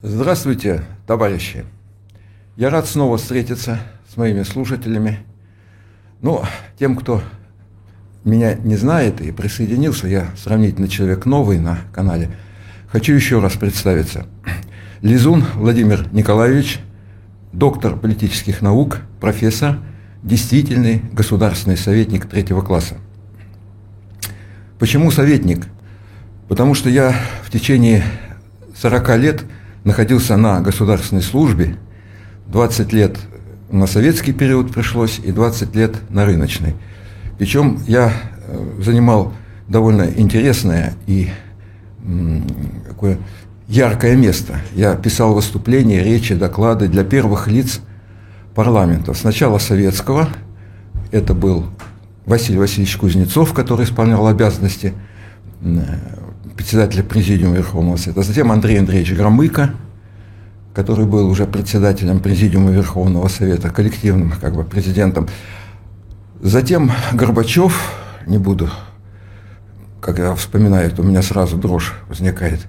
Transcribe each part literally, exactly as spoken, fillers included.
Здравствуйте, товарищи! Я рад снова встретиться с моими слушателями. Ну, тем, кто меня не знает и присоединился, я сравнительно человек новый на канале, хочу еще раз представиться. Лизун Владимир Николаевич, доктор политических наук, профессор, действительный государственный советник третьего класса. Почему советник? Потому что я в течение сорока лет находился на государственной службе, двадцать лет на советский период пришлось и двадцать лет на рыночный. Причем я занимал довольно интересное и такое яркое место. Я писал выступления, речи, доклады для первых лиц парламента. Сначала советского, это был Василий Васильевич Кузнецов, который исполнял обязанности председателя Президиума Верховного Совета, затем Андрей Андреевич Громыко, который был уже председателем Президиума Верховного Совета, коллективным как бы президентом, затем Горбачев, не буду, когда вспоминаю, то у меня сразу дрожь возникает,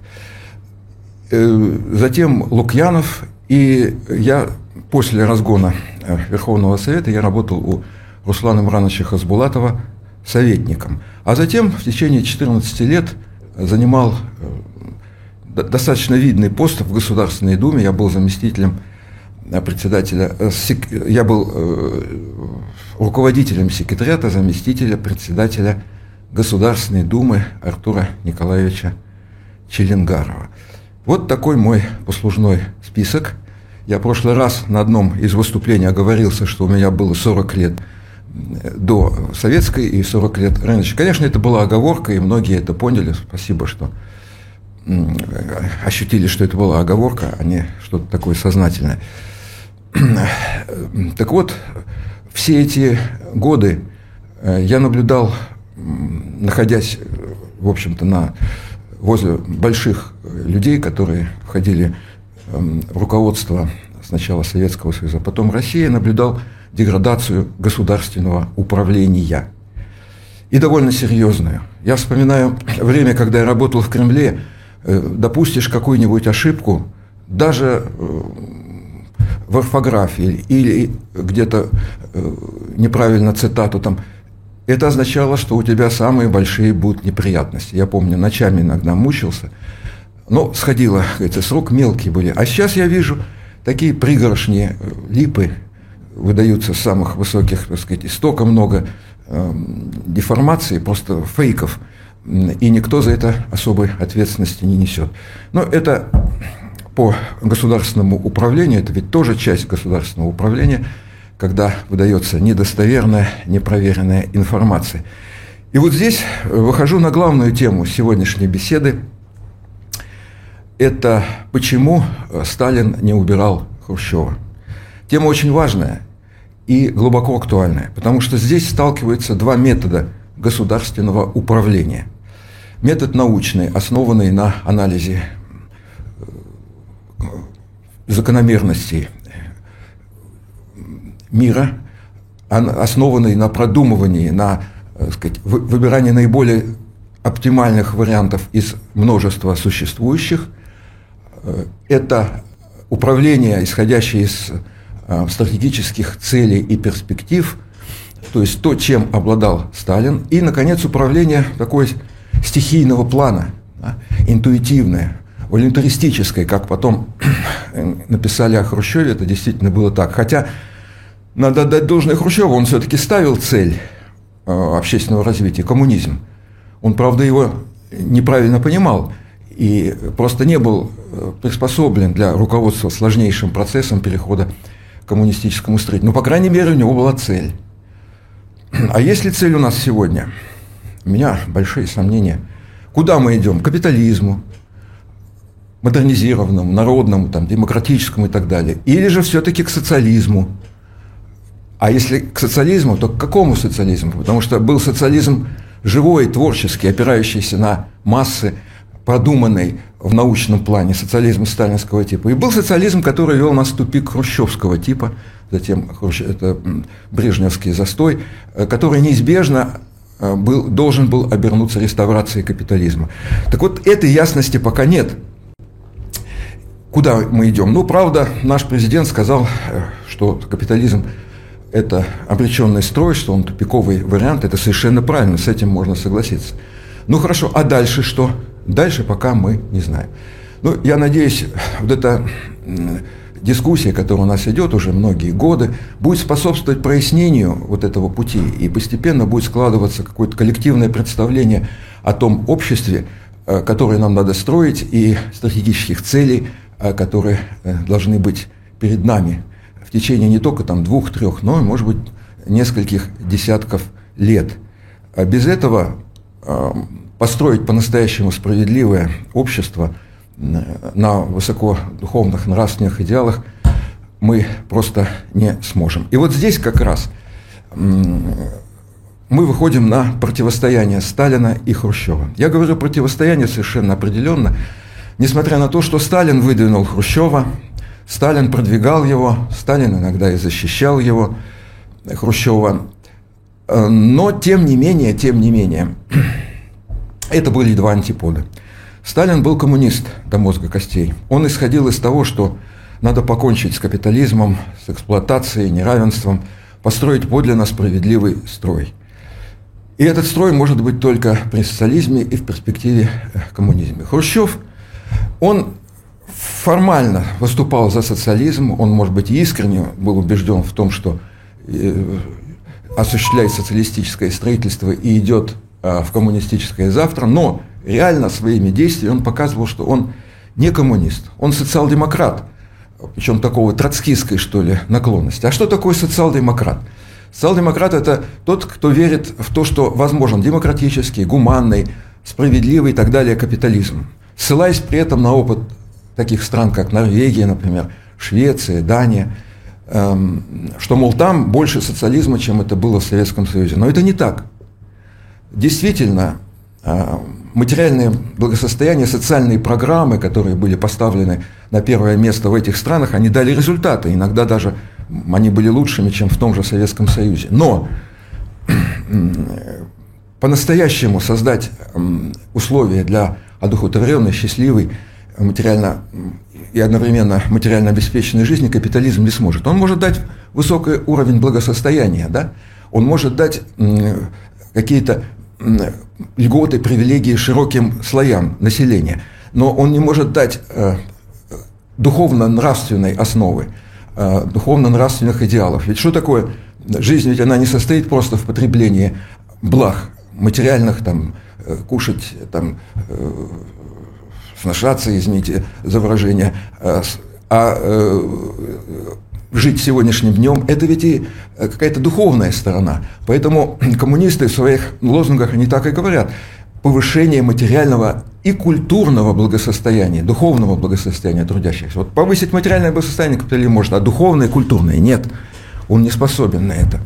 затем Лукьянов, и я после разгона Верховного Совета я работал у Руслана Имрановича Хасбулатова советником, а затем в течение четырнадцати лет занимал достаточно видный пост в Государственной Думе. Я был заместителем председателя, я был руководителем секретариата заместителя председателя Государственной Думы Артура Николаевича Челенгарова. Вот такой мой послужной список. Я в прошлый раз на одном из выступлений оговорился, что у меня было сорок лет до советской и сорок лет раньше. Конечно, это была оговорка, и многие это поняли. Спасибо, что ощутили, что это была оговорка, а не что-то такое сознательное. Так вот, все эти годы я наблюдал, находясь, в общем-то, на, возле больших людей, которые входили в руководство сначала Советского Союза, потом России, наблюдал деградацию государственного управления. И довольно серьезную. Я вспоминаю время, когда я работал в Кремле, допустишь какую-нибудь ошибку, даже в орфографии или где-то неправильно цитату там, это означало, что у тебя самые большие будут неприятности. Я помню, ночами иногда мучился, но сходило, говорится, с рук мелкие были. А сейчас я вижу такие пригоршни липы, выдаются с самых высоких, так сказать, истоков, много э, деформаций, просто фейков, и никто за это особой ответственности не несет. Но это по государственному управлению, это ведь тоже часть государственного управления, когда выдается недостоверная, непроверенная информация. И вот здесь выхожу на главную тему сегодняшней беседы. Это почему Сталин не убирал Хрущева. Тема очень важная и глубоко актуальная, потому что здесь сталкиваются два метода государственного управления. Метод научный, основанный на анализе закономерностей мира, основанный на продумывании, на, так сказать, выбирании наиболее оптимальных вариантов из множества существующих. Это управление, исходящее из стратегических целей и перспектив, то есть то, чем обладал Сталин, и, наконец, управление такой стихийного плана, да, интуитивное, волюнтаристическое, как потом написали о Хрущеве, это действительно было так. Хотя, надо отдать должное Хрущеву, он все-таки ставил цель общественного развития, коммунизм. Он, правда, его неправильно понимал и просто не был приспособлен для руководства сложнейшим процессом перехода к коммунистическому строительству. Но, по крайней мере, у него была цель. А есть ли цель у нас сегодня? У меня большие сомнения. Куда мы идем? К капитализму, модернизированному, народному, там, демократическому и так далее. Или же все-таки к социализму. А если к социализму, то к какому социализму? Потому что был социализм живой, творческий, опирающийся на массы, продуманный в научном плане, социализм сталинского типа. И был социализм, который вел нас в тупик хрущевского типа, затем это брежневский застой, который неизбежно был, должен был обернуться реставрацией капитализма. Так вот, этой ясности пока нет. куда мы идем? Ну, правда, наш президент сказал, что капитализм – это обреченный строй, что он тупиковый вариант. Это совершенно правильно, с этим можно согласиться. Ну, хорошо, а дальше что? Дальше пока мы не знаем. Ну, я надеюсь, вот эта дискуссия, которая у нас идет уже многие годы, будет способствовать прояснению вот этого пути, и постепенно будет складываться какое-то коллективное представление о том обществе, которое нам надо строить, и стратегических целей, которые должны быть перед нами в течение не только там двух-трех, но, может быть, нескольких десятков лет. А без этого построить по-настоящему справедливое общество на высокодуховных нравственных идеалах мы просто не сможем. И вот здесь как раз мы выходим на противостояние Сталина и Хрущева. Я говорю противостояние совершенно определенно, несмотря на то, что Сталин выдвинул Хрущева, Сталин продвигал его, Сталин иногда и защищал его, Хрущева, но тем не менее, тем не менее, это были два антипода. Сталин был коммунист до мозга костей. Он исходил из того, что надо покончить с капитализмом, с эксплуатацией, неравенством, построить подлинно справедливый строй. И этот строй может быть только при социализме и в перспективе коммунизма. Хрущев, он формально выступал за социализм, он, может быть, искренне был убежден в том, что осуществляет социалистическое строительство и идет в коммунистическое завтра, но реально своими действиями он показывал, что он не коммунист, он социал-демократ, причем такого троцкистской, что ли, наклонности. А что такое социал-демократ? Социал-демократ – это тот, кто верит в то, что возможен демократический, гуманный, справедливый и так далее капитализм, ссылаясь при этом на опыт таких стран, как Норвегия, например, Швеция, Дания, эм, что, мол, там больше социализма, чем это было в Советском Союзе. Но это не так. Действительно, материальное благосостояние, социальные программы, которые были поставлены на первое место в этих странах, они дали результаты. Иногда даже они были лучшими, чем в том же Советском Союзе. Но по-настоящему создать условия для одухотворенной, счастливой, материально и одновременно материально обеспеченной жизни капитализм не сможет. Он может дать высокий уровень благосостояния, да? Он может дать какие-то льготы, привилегии широким слоям населения, но он не может дать э, духовно-нравственной основы, э, духовно-нравственных идеалов. Ведь что такое жизнь? Ведь она не состоит просто в потреблении благ материальных, там, э, кушать, там, э, сношаться, извините за выражение, э, а э, жить сегодняшним днем, это ведь и какая-то духовная сторона. Поэтому коммунисты в своих лозунгах, они так и говорят: повышение материального и культурного благосостояния, духовного благосостояния трудящихся. Вот повысить материальное благосостояние капитализм может, а духовное и культурное нет. Он не способен на это.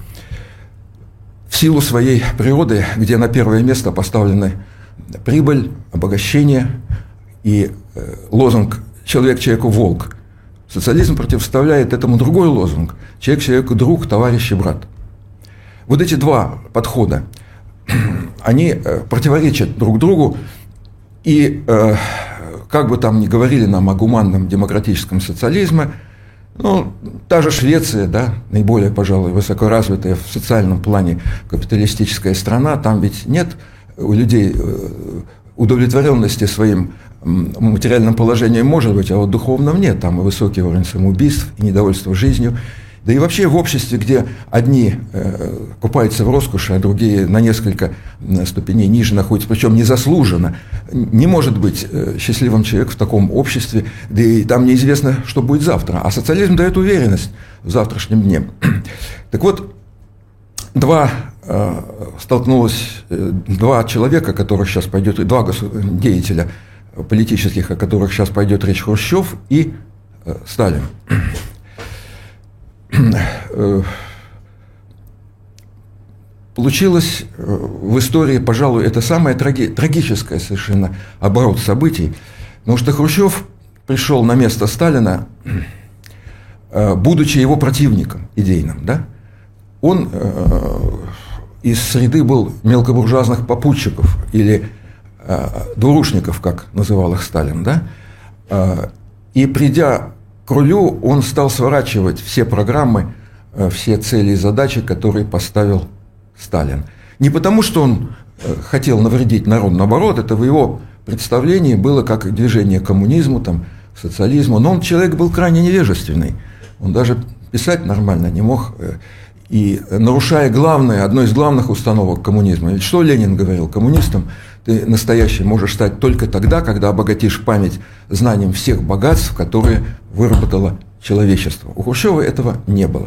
В силу своей природы, где на первое место поставлены прибыль, обогащение и э, лозунг «человек человеку волк». Социализм противоставляет этому другой лозунг: человек человеку друг, товарищ и брат. Вот эти два подхода, они противоречат друг другу, и как бы там ни говорили нам о гуманном демократическом социализме, ну, та же Швеция, да, наиболее, пожалуй, высокоразвитая в социальном плане капиталистическая страна, там ведь нет у людей удовлетворенности своим материальным положением, может быть, а вот духовном нет. Там и высокий уровень самоубийств, и недовольство жизнью. Да и вообще в обществе, где одни э, купаются в роскоши, а другие на несколько ступеней ниже находятся, причем незаслуженно, не может быть э, счастливым человек в таком обществе, да и там неизвестно, что будет завтра. А социализм дает уверенность в завтрашнем дне. Так вот, два э, столкнулось, э, два человека, которых сейчас пойдет, два деятеля политических, о которых сейчас пойдет речь, Хрущев и э, Сталин. Получилось в истории, пожалуй, это самое траги, трагическое совершенно оборот событий, потому что Хрущев пришел на место Сталина, будучи его противником идейным, да? Он э, из среды был мелкобуржуазных попутчиков или э, двурушников, как называл их Сталин, да? Э, И придя к рулю, он стал сворачивать все программы, все цели и задачи, которые поставил Сталин. Не потому, что он хотел навредить народу, наоборот, это в его представлении было как движение к коммунизму, там, к социализму, но он человек был крайне невежественный, он даже писать нормально не мог, и нарушая главное, одно из главных установок коммунизма. Ведь что Ленин говорил коммунистам? Ты настоящий можешь стать только тогда, когда обогатишь память знанием всех богатств, которые выработало человечество. У Хрущева этого не было.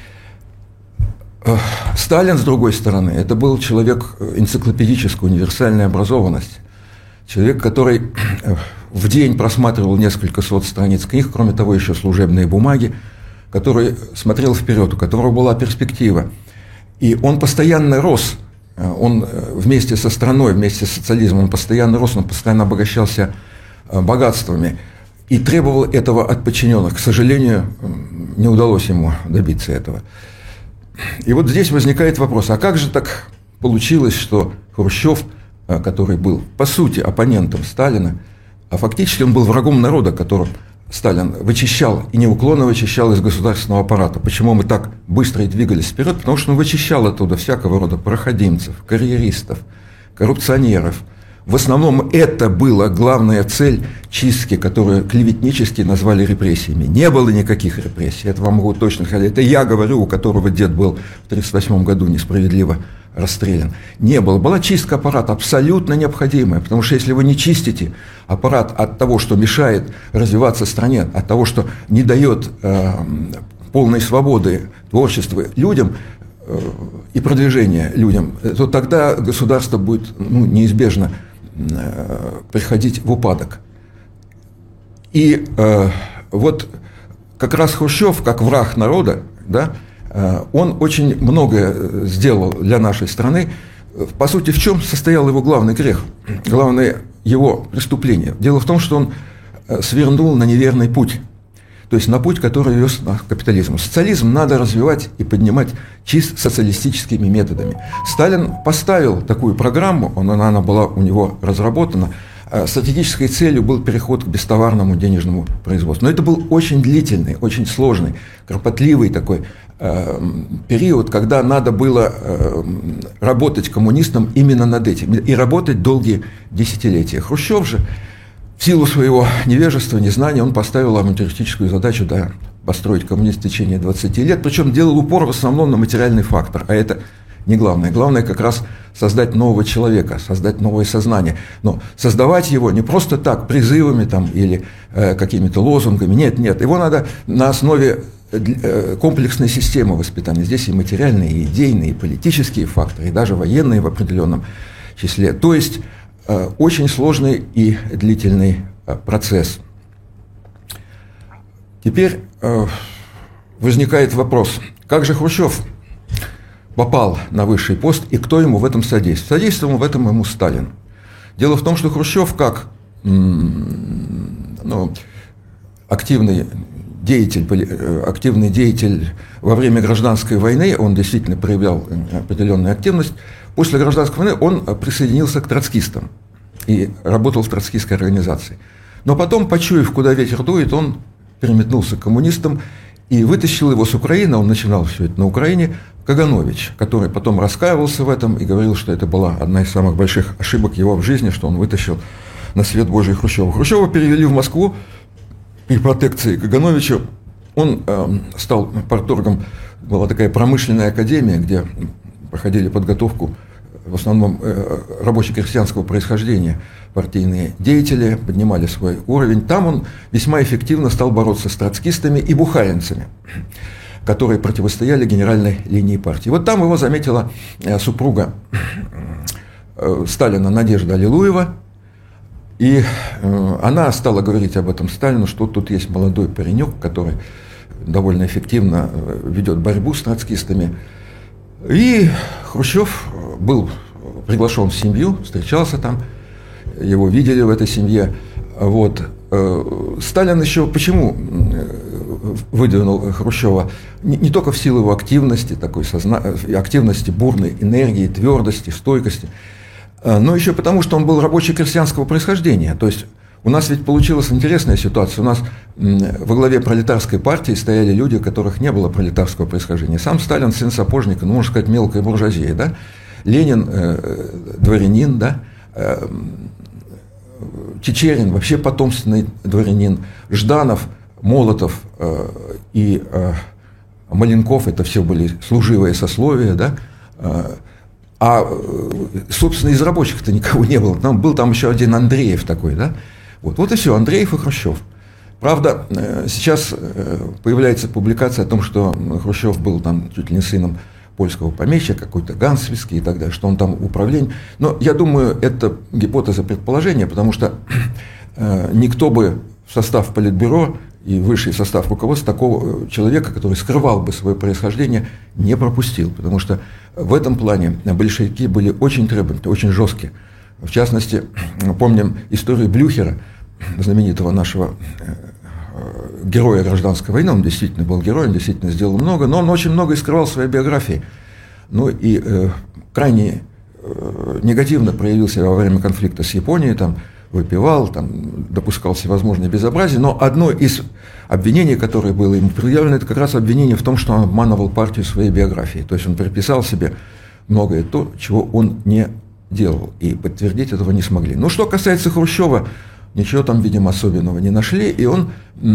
Сталин, с другой стороны, это был человек энциклопедической, универсальной образованности. Человек, который в день просматривал несколько сот страниц книг, кроме того, еще служебные бумаги, который смотрел вперед, у которого была перспектива. И он постоянно рос. Он вместе со страной, вместе с социализмом, он постоянно рос, он постоянно обогащался богатствами и требовал этого от подчиненных. К сожалению, не удалось ему добиться этого. И вот здесь возникает вопрос, а как же так получилось, что Хрущев, который был, по сути, оппонентом Сталина, а фактически он был врагом народа, которого Сталин вычищал и неуклонно вычищал из государственного аппарата. Почему мы так быстро и двигались вперед? Потому что он вычищал оттуда всякого рода проходимцев, карьеристов, коррупционеров. В основном это была главная цель чистки, которую клеветнически назвали репрессиями. Не было никаких репрессий, это вам могу точно сказать. Это я говорю, у которого дед был в тысяча девятьсот тридцать восьмом году несправедливо расстрелян. Не было. Была чистка аппарата абсолютно необходимая, потому что если вы не чистите аппарат от того, что мешает развиваться стране, от того, что не дает э, полной свободы творчеству людям, и продвижение людям, то тогда государство будет, ну, неизбежно э, приходить в упадок. И э, вот как раз Хрущев, как враг народа, да, э, он очень многое сделал для нашей страны. По сути, в чем состоял его главный грех, главное его преступление? Дело в том, что он свернул на неверный путь. То есть на путь, который вез к капитализму. Социализм надо развивать и поднимать чисто социалистическими методами. Сталин поставил такую программу, она, она была у него разработана. Стратегической целью был переход к бестоварному денежному производству. Но это был очень длительный, очень сложный, кропотливый такой э, период, когда надо было э, работать коммунистам именно над этим. И работать долгие десятилетия. Хрущев же, в силу своего невежества, незнания, он поставил авантюристическую задачу, да, построить коммунизм в течение двадцати лет, причем делал упор в основном на материальный фактор, а это не главное. Главное как раз создать нового человека, создать новое сознание. Но создавать его не просто так, призывами там, или э, какими-то лозунгами, нет, нет, его надо на основе э, комплексной системы воспитания. Здесь и материальные, и идейные, и политические факторы, и даже военные в определенном числе. То есть очень сложный и длительный процесс. Теперь возникает вопрос, как же Хрущев попал на высший пост и кто ему в этом содействовал? Содействовал в этом ему Сталин. Дело в том, что Хрущев как ну, активный деятель, активный деятель во время гражданской войны, он действительно проявлял определенную активность. После гражданской войны он присоединился к троцкистам и работал в троцкистской организации. Но потом, почуяв, куда ветер дует, он переметнулся к коммунистам и вытащил его с Украины, он начинал все это на Украине, Каганович, который потом раскаивался в этом и говорил, что это была одна из самых больших ошибок его в жизни, что он вытащил на свет Божий Хрущева. Хрущева перевели в Москву при протекции Кагановича. Он э, стал парторгом, была такая промышленная академия, где проходили подготовку в основном э, рабоче-крестьянского происхождения партийные деятели, поднимали свой уровень. Там он весьма эффективно стал бороться с троцкистами и бухаринцами, которые противостояли генеральной линии партии. Вот там его заметила э, супруга э, Сталина Надежда Аллилуева, и э, она стала говорить об этом Сталину, что тут есть молодой паренек, который довольно эффективно ведет борьбу с троцкистами. И Хрущев был приглашен в семью, встречался там, его видели в этой семье. Вот. Сталин еще почему выдвинул Хрущева? Не, не только в силу его активности, такой созна... активности, бурной энергии, твердости, стойкости, но еще потому, что он был рабоче-крестьянского происхождения. То есть У нас ведь получилась интересная ситуация. У нас во главе пролетарской партии стояли люди, у которых не было пролетарского происхождения. Сам Сталин сын сапожника, ну, можно сказать, мелкая буржуазия, да? Ленин э, дворянин, да? Э, Чичерин вообще потомственный дворянин. Жданов, Молотов э, и э, Маленков, это все были служивые сословия, да? Э, а, собственно, из рабочих-то никого не было. Там, был там еще один Андреев такой, да? Вот, вот и все, Андреев и Хрущев. Правда, сейчас появляется публикация о том, что Хрущев был там чуть ли не сыном польского помещика, какой-то Гансвицкий и так далее, что он там управление. Но я думаю, это гипотеза предположения, потому что никто бы в состав Политбюро и высший состав руководства такого человека, который скрывал бы свое происхождение, не пропустил. Потому что в этом плане большевики были очень требовательны, очень жесткие. В частности, помним историю Блюхера, знаменитого нашего героя гражданской войны. Он действительно был героем, действительно сделал много, но он очень много и скрывал в своей биографии. Ну и э, крайне э, негативно проявил себя во время конфликта с Японией, там, выпивал, там, допускал всевозможные безобразия. Но одно из обвинений, которое было ему предъявлено, это как раз обвинение в том, что он обманывал партию своей биографии. То есть он приписал себе многое то, чего он не делал, и подтвердить этого не смогли. Но что касается Хрущева, ничего там, видимо, особенного не нашли, и он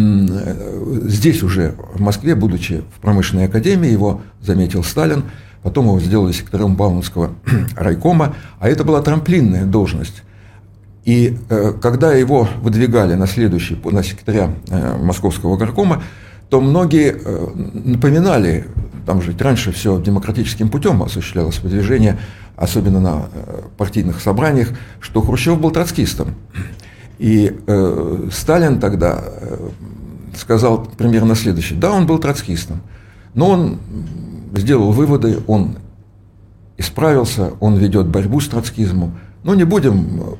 м- здесь уже, в Москве, будучи в промышленной академии, его заметил Сталин, потом его сделали секретарем Бауманского райкома, а это была трамплинная должность. И э, когда его выдвигали на следующий, на секретаря э, Московского горкома, то многие э, напоминали, там же раньше все демократическим путем осуществлялось выдвижение, особенно на э, партийных собраниях, что Хрущев был троцкистом. И э, Сталин тогда э, сказал примерно следующее: да, он был троцкистом, но он сделал выводы, он исправился, он ведет борьбу с троцкизмом. Но не будем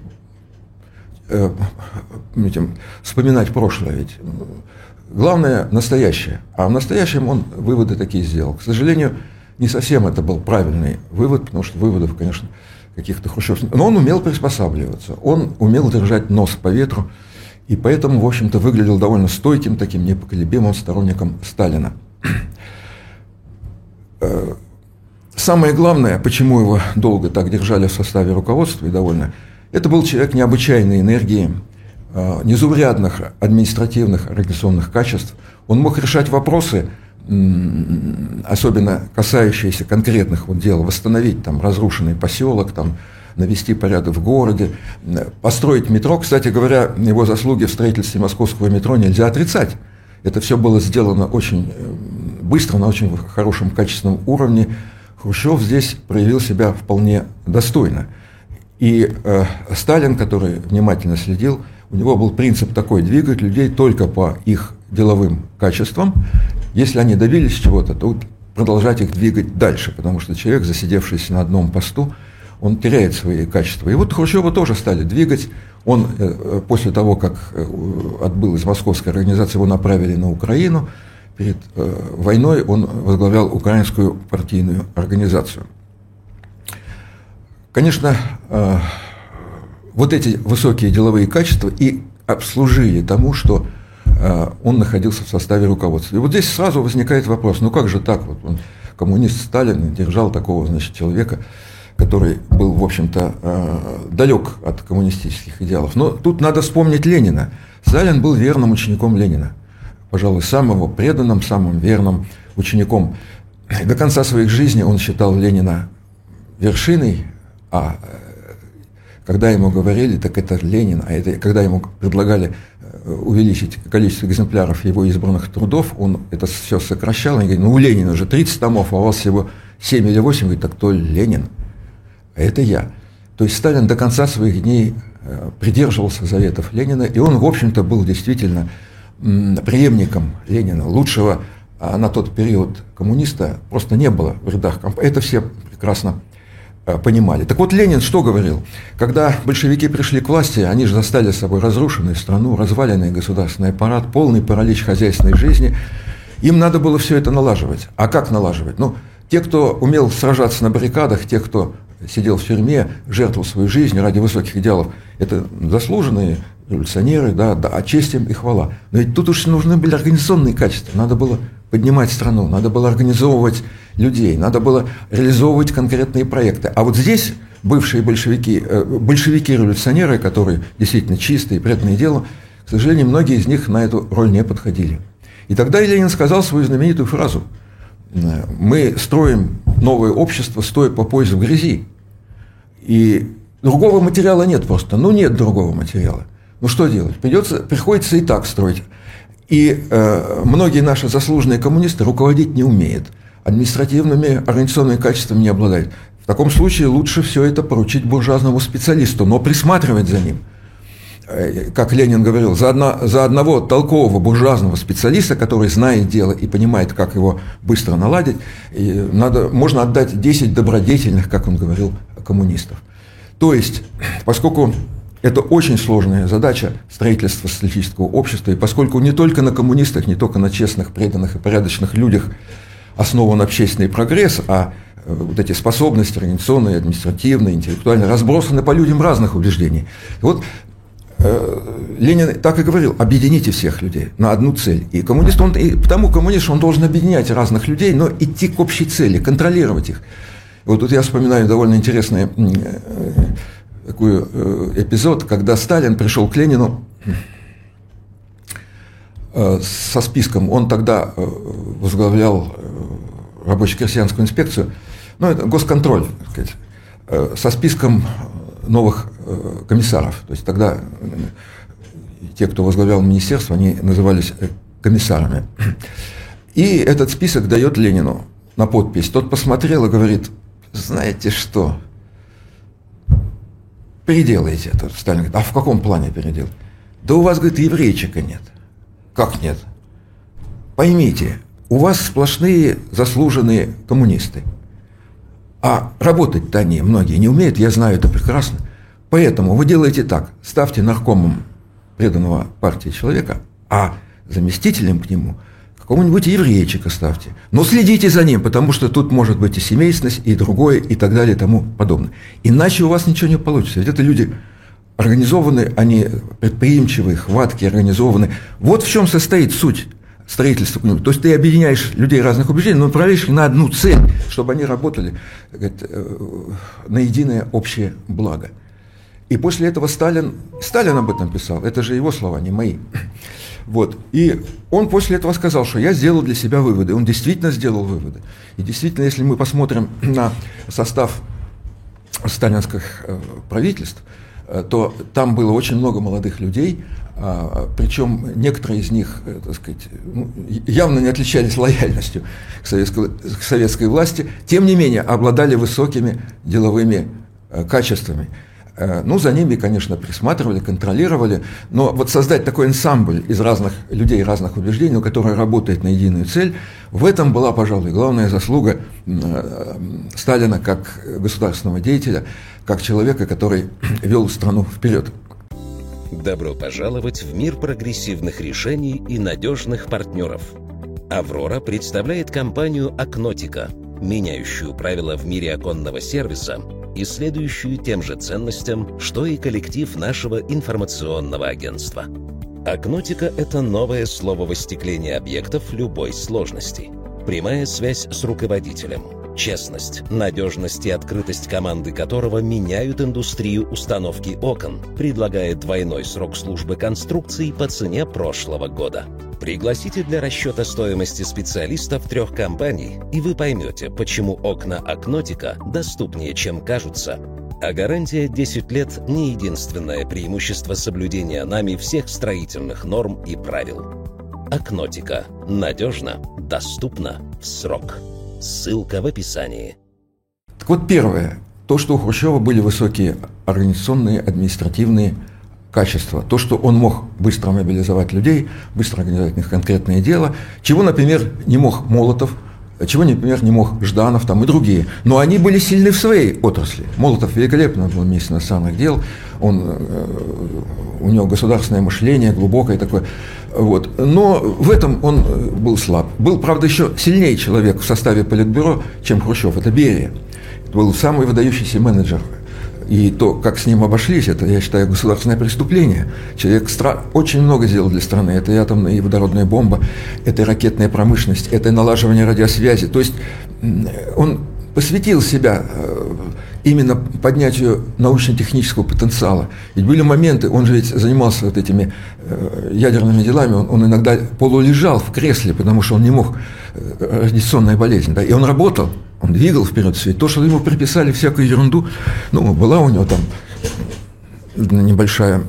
э, э, вспоминать прошлое, ведь главное настоящее. А в настоящем он выводы такие сделал. К сожалению, не совсем это был правильный вывод, потому что выводов, конечно, каких-то хрущевских. Но он умел приспосабливаться, он умел держать нос по ветру, и поэтому, в общем-то, выглядел довольно стойким, таким непоколебимым сторонником Сталина. Самое главное, почему его долго так держали в составе руководства и довольно, это был человек необычайной энергии, незаурядных административных, организационных качеств. Он мог решать вопросы, особенно касающиеся конкретных вот дел, восстановить там разрушенный поселок, там, навести порядок в городе, построить метро. Кстати говоря, его заслуги в строительстве московского метро нельзя отрицать. Это все было сделано очень быстро, на очень хорошем качественном уровне. Хрущев здесь проявил себя вполне достойно. И э, Сталин, который внимательно следил, у него был принцип такой: двигать людей только по их деловым качествам. Если они добились чего-то, то продолжать их двигать дальше, потому что человек, засидевшийся на одном посту, он теряет свои качества. И вот Хрущева тоже стали двигать. Он, э, после того, как э, отбыл из московской организации, его направили на Украину. Перед э, войной он возглавлял украинскую партийную организацию. Конечно, э, вот эти высокие деловые качества и обслужили тому, что э, он находился в составе руководства. И вот здесь сразу возникает вопрос: ну как же так? Вот он, коммунист Сталин, держал такого, значит, человека, который был, в общем-то, э, далек от коммунистических идеалов. Но тут надо вспомнить Ленина. Сталин был верным учеником Ленина. Пожалуй, самым его преданным, самым верным учеником. До конца своих жизней он считал Ленина вершиной, а когда ему говорили, так это Ленин, а это, когда ему предлагали увеличить количество экземпляров его избранных трудов, он это все сокращал, и говорит: ну у Ленина же тридцать томов, а у вас всего семь или восемь, говорит: так кто Ленин? А это я. То есть Сталин до конца своих дней придерживался заветов Ленина, и он, в общем-то, был действительно преемником Ленина. Лучшего на тот период коммуниста просто не было в рядах компартии. Это все прекрасно понимали. Так вот, Ленин что говорил? Когда большевики пришли к власти, они же застали с собой разрушенную страну, разваленный государственный аппарат, полный паралич хозяйственной жизни. Им надо было все это налаживать. А как налаживать? Ну, те, кто умел сражаться на баррикадах, те, кто сидел в тюрьме, жертвовал свою жизнь ради высоких идеалов. Это заслуженные революционеры, да, да, а честь им и хвала. Но ведь тут уж нужны были организационные качества. Надо было поднимать страну, надо было организовывать людей, надо было реализовывать конкретные проекты. А вот здесь бывшие большевики, большевики-революционеры, которые действительно чистые, преданные делу, к сожалению, многие из них на эту роль не подходили. И тогда Ленин сказал свою знаменитую фразу: «Мы строим новое общество, стоя по пояс в грязи». И другого материала нет просто. Ну, нет другого материала. Ну, что делать? Придется, приходится и так строить. И э, многие наши заслуженные коммунисты руководить не умеют, административными, организационными качествами не обладают. В таком случае лучше все это поручить буржуазному специалисту, но присматривать за ним. Как Ленин говорил, за, одно, за одного толкового буржуазного специалиста, который знает дело и понимает, как его быстро наладить, и надо, можно отдать десять добродетельных, как он говорил, коммунистов. То есть, поскольку это очень сложная задача строительства социалистического общества, и поскольку не только на коммунистах, не только на честных, преданных и порядочных людях основан общественный прогресс, а вот эти способности организационные, административные, интеллектуальные разбросаны по людям разных убеждений. И вот Ленин так и говорил: объедините всех людей на одну цель. И коммунист, он, и потому коммунист, он должен объединять разных людей, но идти к общей цели, контролировать их. И вот тут я вспоминаю довольно интересный такой эпизод, когда Сталин пришел к Ленину со списком. Он тогда возглавлял рабоче-крестьянскую инспекцию, ну, это госконтроль, так сказать, со списком новых комиссаров. То есть тогда те, кто возглавлял министерство, они назывались комиссарами. И этот список дает Ленину на подпись. Тот посмотрел и говорит: знаете что, переделайте это. Сталин говорит: а в каком плане переделать? Да у вас, говорит, еврейчика нет. Как нет? Поймите, у вас сплошные заслуженные коммунисты. А работать-то они, многие, не умеют, я знаю это прекрасно. Поэтому вы делаете так: ставьте наркомом преданного партии человека, а заместителем к нему какого-нибудь еврейчика ставьте. Но следите за ним, потому что тут может быть и семейственность, и другое, и так далее, и тому подобное. Иначе у вас ничего не получится. Ведь это люди организованные, они предприимчивые, хваткие, организованные. Вот в чем состоит суть строительства коммунизма. То есть ты объединяешь людей разных убеждений, но направляешь их на одну цель, чтобы они работали, говорит, на единое общее благо. И после этого Сталин, Сталин об этом писал, это же его слова, не мои. Вот. И он после этого сказал, что я сделал для себя выводы. Он действительно сделал выводы. И действительно, если мы посмотрим на состав сталинских правительств, то там было очень много молодых людей, причем некоторые из них, так сказать, явно не отличались лояльностью к советской, к советской власти, тем не менее обладали высокими деловыми качествами. Ну, за ними, конечно, присматривали, контролировали, но вот создать такой ансамбль из разных людей, разных убеждений, который работает на единую цель, в этом была, пожалуй, главная заслуга Сталина как государственного деятеля, как человека, который вел страну вперед. Добро пожаловать в мир прогрессивных решений и надежных партнеров. «Аврора» представляет компанию «Акнотика», меняющую правила в мире оконного сервиса и следующую тем же ценностям, что и коллектив нашего информационного агентства. «Акнотика» — это новое слово в остеклении объектов любой сложности. Прямая связь с руководителем. Честность, надежность и открытость команды которого меняют индустрию установки окон, предлагает двойной срок службы конструкций по цене прошлого года. Пригласите для расчета стоимости специалистов трех компаний, и вы поймете, почему окна «Акнотика» доступнее, чем кажутся. А гарантия десять лет – не единственное преимущество соблюдения нами всех строительных норм и правил. «Акнотика» – надежно, доступно, в срок. Ссылка в описании. Так вот, первое. То, что у Хрущева были высокие организационные, административные качества. То, что он мог быстро мобилизовать людей, быстро организовать их конкретное дело, чего, например, не мог Молотов чего, например, не мог Жданов там, и другие. Но они были сильны в своей отрасли. Молотов великолепно был министр иностранных дел, он, у него государственное мышление глубокое такое. Вот. Но в этом он был слаб. Был, правда, еще сильнее человек в составе Политбюро, чем Хрущев. Это Берия. Это был самый выдающийся менеджер. И то, как с ним обошлись, это, я считаю, государственное преступление. Человек стра- очень много сделал для страны. Это и атомная, и водородная бомба, это и ракетная промышленность, это и налаживание радиосвязи. То есть он посвятил себя именно поднятию научно-технического потенциала. Ведь были моменты, он же ведь занимался вот этими ядерными делами, он, он иногда полулежал в кресле, потому что он не мог, радиационная болезнь, да, и он работал. Он двигал вперед свет. То, что ему приписали всякую ерунду, ну, была у него там небольшое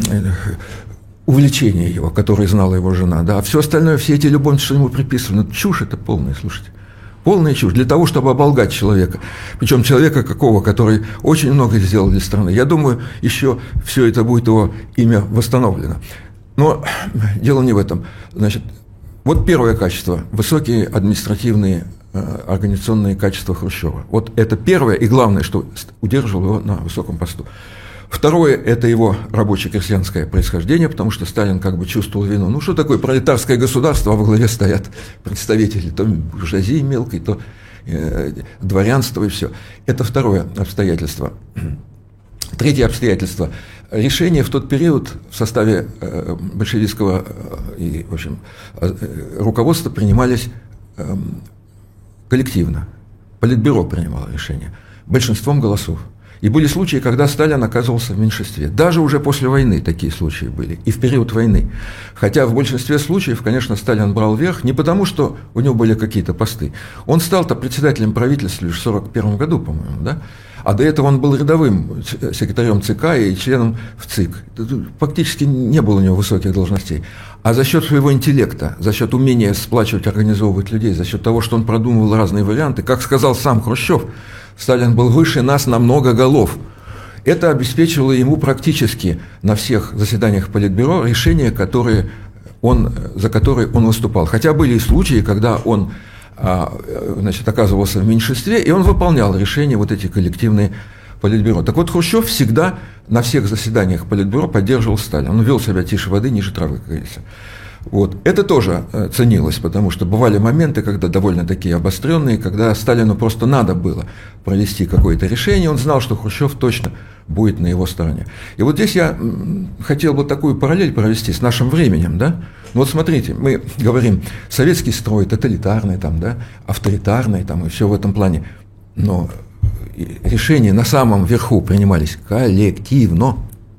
увлечение его, которое знала его жена, да, а все остальное, все эти любовницы, что ему приписывали, ну, чушь это полная, слушайте. Полная чушь. Для того, чтобы оболгать человека. Причем человека какого, который очень много сделал для страны. Я думаю, еще все это будет его имя восстановлено. Но дело не в этом. Значит, вот первое качество. Высокие административные организационные качества Хрущева. Вот это первое и главное, что удерживало его на высоком посту. Второе – это его рабоче-крестьянское происхождение, потому что Сталин как бы чувствовал вину. Ну, что такое пролетарское государство, а во главе стоят представители то буржуазии мелкой, то э, дворянства и все. Это второе обстоятельство. Третье обстоятельство. Решения в тот период в составе э, большевистского э, и, в общем, э, руководства принимались э, коллективно. Политбюро принимало решения большинством голосов. И были случаи, когда Сталин оказывался в меньшинстве. Даже уже после войны такие случаи были. И в период войны. Хотя в большинстве случаев, конечно, Сталин брал верх не потому, что у него были какие-то посты. Он стал-то председателем правительства лишь в сорок первом году, по-моему, да? А до этого он был рядовым секретарем ЦК и членом в ЦИК. Фактически не было у него высоких должностей. А за счет своего интеллекта, за счет умения сплачивать, организовывать людей, за счет того, что он продумывал разные варианты, как сказал сам Хрущев, Сталин был выше нас на много голов. Это обеспечивало ему практически на всех заседаниях Политбюро решения, которые он, за которые он выступал. Хотя были и случаи, когда он, значит, оказывался в меньшинстве, и он выполнял решения вот эти коллективные Политбюро. Так вот, Хрущев всегда на всех заседаниях Политбюро поддерживал Сталина. Он вел себя тише воды, ниже травы, как говорится. Вот. Это тоже ценилось, потому что бывали моменты, когда довольно такие обостренные, когда Сталину просто надо было провести какое-то решение, он знал, что Хрущев точно будет на его стороне. И вот здесь я хотел бы такую параллель провести с нашим временем, да? Ну вот смотрите, мы говорим, советский строй, тоталитарный, там, да, авторитарный, там, и все в этом плане, но решения на самом верху принимались коллективно.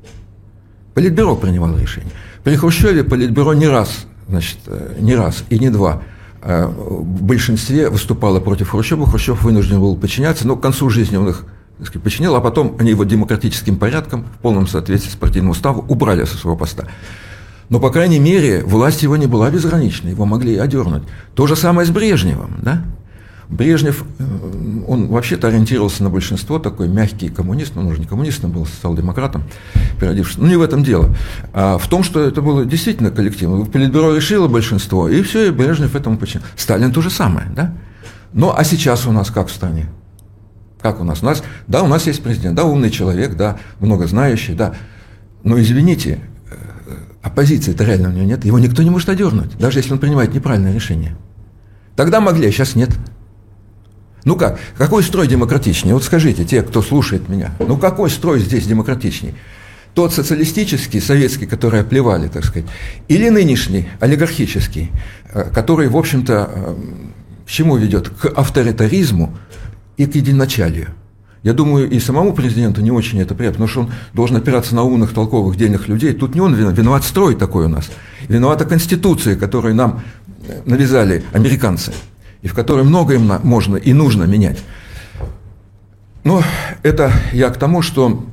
Политбюро принимало решение. При Хрущеве Политбюро не раз, значит, не раз и не два в большинстве выступало против Хрущева. Хрущев вынужден был подчиняться, но к концу жизни он их, так сказать, подчинил, а потом они его демократическим порядком, в полном соответствии с партийным уставом, убрали со своего поста. Но, по крайней мере, власть его не была безграничной, его могли одернуть. То же самое с Брежневым, да? Брежнев, он вообще-то ориентировался на большинство, такой мягкий коммунист, но он же не коммунистом был, социал-демократом, переодевшись. Ну, не в этом дело, а в том, что это было действительно коллективно. Политбюро решило большинство, и все, и Брежнев этому подчинил. Сталин то же самое, да? Ну, а сейчас у нас как в стране? Как у нас? У нас, да, у нас есть президент, да, умный человек, да, многознающий, да. Но, извините, оппозиции-то реально у него нет, его никто не может одернуть, даже если он принимает неправильное решение. Тогда могли, а сейчас нет. Ну как? Какой строй демократичнее? Вот скажите, те, кто слушает меня, ну какой строй здесь демократичней? Тот социалистический, советский, который оплевали, так сказать, или нынешний, олигархический, который, в общем-то, к чему ведет? К авторитаризму и к единоначалию. Я думаю, и самому президенту не очень это приятно, потому что он должен опираться на умных, толковых, дельных людей. Тут не он виноват, виноват строй такой у нас. Виновата Конституция, которую нам навязали американцы, и в которой многое можно и нужно менять. Но это я к тому, что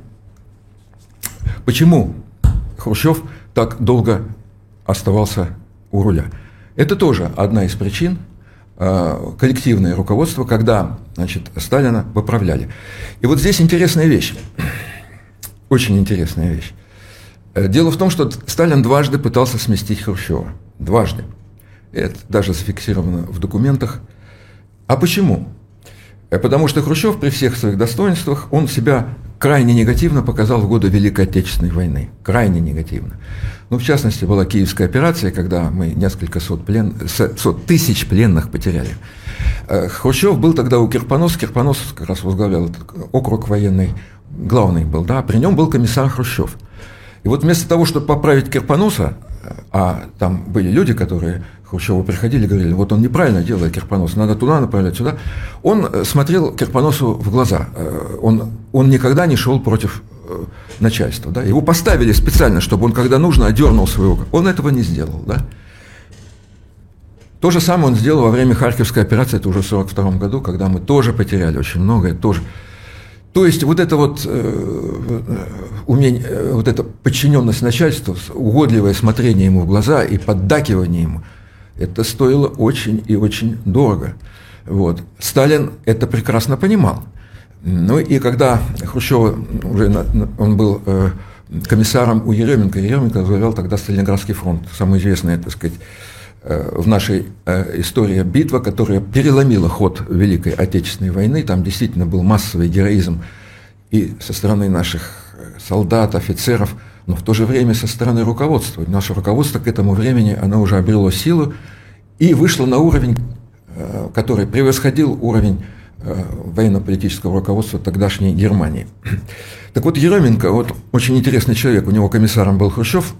почему Хрущев так долго оставался у руля. Это тоже одна из причин, коллективное руководство, когда, значит, Сталина выправляли. И вот здесь интересная вещь, очень интересная вещь. Дело в том, что Сталин дважды пытался сместить Хрущева. Дважды. Это даже зафиксировано в документах. А почему? Потому что Хрущев при всех своих достоинствах, он себя крайне негативно показал в годы Великой Отечественной войны. Крайне негативно. Ну, в частности, была Киевская операция, когда мы несколько сот, плен, сот тысяч пленных потеряли. Хрущев был тогда у Кирпонос, Кирпонос как раз возглавлял этот округ военный, главный был, да, при нем был комиссар Хрущев. И вот вместо того, чтобы поправить Кирпоноса, а там были люди, которые к Хрущеву приходили и говорили, вот он неправильно делает Кирпонос, надо туда направлять, сюда, он смотрел Кирпоносу в глаза, он, он никогда не шел против начальства, да? Его поставили специально, чтобы он, когда нужно, одернул свою руку, он этого не сделал, да? То же самое он сделал во время Харьковской операции, это уже в сорок втором году, когда мы тоже потеряли очень многое, тоже. То есть вот это вот, э, умение, э, вот эта подчиненность начальству, угодливое смотрение ему в глаза и поддакивание ему, это стоило очень и очень дорого. Вот. Сталин это прекрасно понимал. Ну и когда Хрущев, уже он был э, комиссаром у Еременко, Еременко возглавлял тогда Сталинградский фронт, самый известный, так сказать, в нашей истории битва, которая переломила ход Великой Отечественной войны. Там действительно был массовый героизм и со стороны наших солдат, офицеров, но в то же время со стороны руководства. Наше руководство к этому времени, оно уже обрело силу и вышло на уровень, который превосходил уровень военно-политического руководства тогдашней Германии. Так вот, Еременко, вот очень интересный человек, у него комиссаром был Хрущев.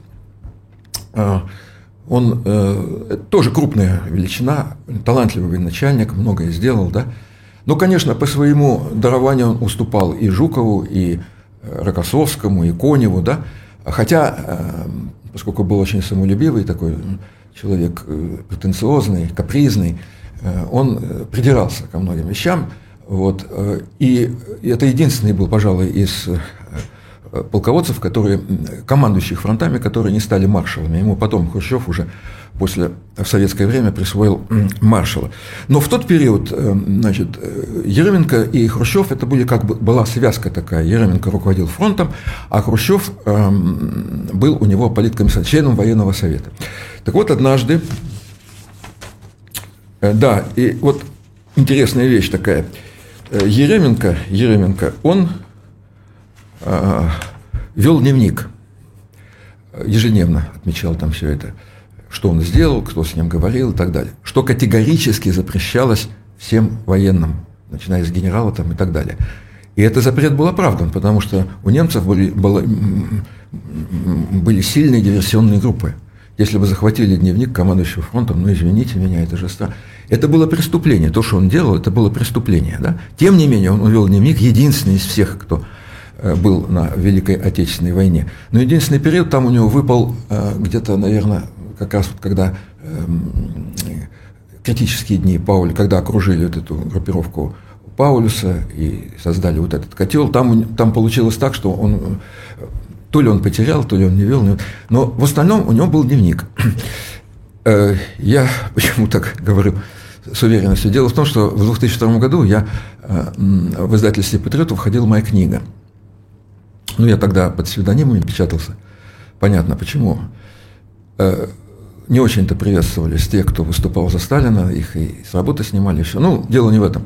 Он э, тоже крупная величина, талантливый начальник, многое сделал, да. Но, конечно, по своему дарованию он уступал и Жукову, и Рокоссовскому, и Коневу, да. Хотя, э, поскольку был очень самолюбивый такой человек, э, претенциозный, капризный, э, он придирался ко многим вещам. Вот, э, и это единственный был, пожалуй, из полководцев, которые, командующих фронтами, которые не стали маршалами. Ему потом Хрущев уже после, в советское время присвоил маршала. Но в тот период, значит, Еременко и Хрущев, это были как бы, была связка такая. Еременко руководил фронтом, а Хрущев э, был у него политкомиссаром, членом военного совета. Так вот, однажды, э, да, и вот интересная вещь такая. Еременко, Еременко, он вел дневник, ежедневно отмечал там все это, что он сделал, кто с ним говорил и так далее, что категорически запрещалось всем военным, начиная с генерала там и так далее. И этот запрет был оправдан, потому что у немцев были, было, были сильные диверсионные группы. Если бы захватили дневник командующего фронтом, ну извините меня, это же страшно. Это было преступление, то, что он делал, это было преступление. Да? Тем не менее, он вел дневник, единственный из всех, кто был на Великой Отечественной войне. Но единственный период, там у него выпал э, где-то, наверное, как раз вот когда э, критические дни Пауля, когда окружили вот эту группировку Паулюса и создали вот этот котел, там, там получилось так, что он, то ли он потерял, то ли он не вел, не... но в остальном у него был дневник. э, я почему так говорю с уверенностью? Дело в том, что в две тысячи втором году я э, в издательстве «Патриотов» входила моя книга. Ну, я тогда под псевдонимами печатался. Понятно, почему. Э, не очень-то приветствовались те, кто выступал за Сталина, их и с работы снимали еще. Ну, дело не в этом.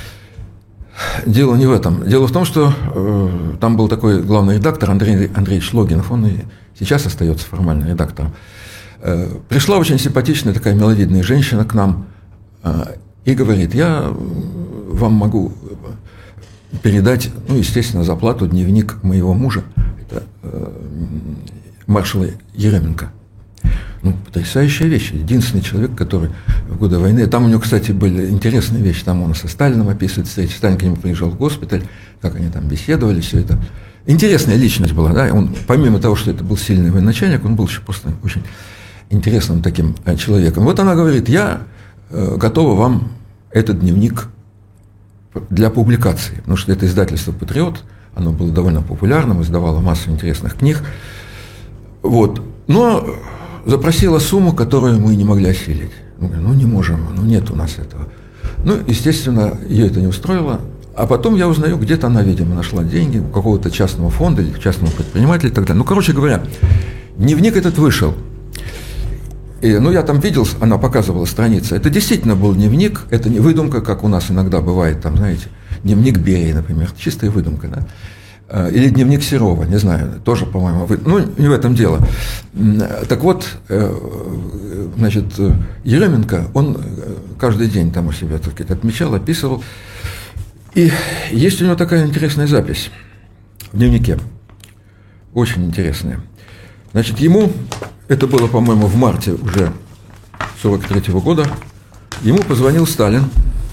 Дело не в этом. Дело в том, что э, там был такой главный редактор Андрей Андреевич Логинов, он и сейчас остается формально редактором. Э, пришла очень симпатичная такая миловидная женщина к нам э, и говорит, я вам могу передать, ну, естественно, за плату дневник моего мужа, это э, маршала Еременко. Ну, потрясающая вещь. Единственный человек, который в годы войны... Там у него, кстати, были интересные вещи. Там он со Сталином описывает встречи. Сталин к нему приезжал в госпиталь, как они там беседовали, все это. Интересная личность была, да. Он, помимо того, что это был сильный военачальник, он был еще просто очень интересным таким человеком. Вот она говорит, я э, готова вам этот дневник для публикации, потому что это издательство «Патриот», оно было довольно популярным, издавало массу интересных книг. Вот. Но запросила сумму, которую мы не могли осилить. Мы говорим, ну не можем, ну нет у нас этого. Ну, естественно, ее это не устроило. А потом я узнаю, где-то она, видимо, нашла деньги у какого-то частного фонда или частного предпринимателя и так далее. Ну, короче говоря, дневник этот вышел. И, ну, я там видел, она показывала страницы. Это действительно был дневник, это не выдумка, как у нас иногда бывает, там, знаете, дневник Берии, например, чистая выдумка, да? Или дневник Серова, не знаю, тоже, по-моему, вы... ну, не в этом дело. Так вот, значит, Еременко, он каждый день там у себя, так сказать, отмечал, описывал. И есть у него такая интересная запись в дневнике, очень интересная. Значит, ему, это было, по-моему, в марте уже сорок третьего года, ему позвонил Сталин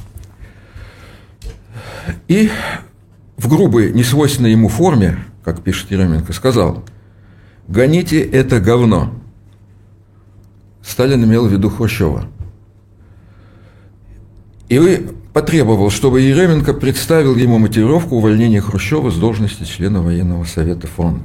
и в грубой, несвойственной ему форме, как пишет Еременко, сказал: «Гоните это говно». Сталин имел в виду Хрущева. И потребовал, чтобы Еременко представил ему мотивировку увольнения Хрущева с должности члена военного совета фронта.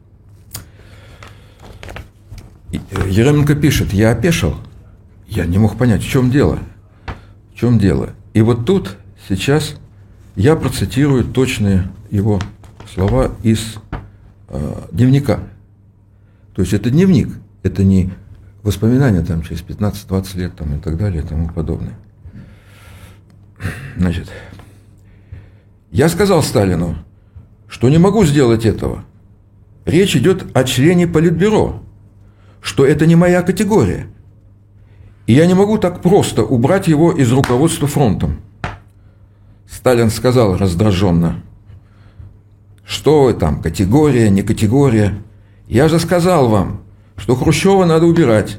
Еременко пишет: «Я опешил, я не мог понять, в чем дело, в чем дело». И вот тут сейчас я процитирую точные его слова из э, дневника. То есть это дневник, это не воспоминания там через пятнадцать-двадцать лет там, и так далее и тому подобное. Значит, я сказал Сталину, что не могу сделать этого. Речь идет о члене Политбюро, что это не моя категория. И я не могу так просто убрать его из руководства фронтом. Сталин сказал раздраженно: «Что вы там, категория, не категория? Я же сказал вам, что Хрущева надо убирать.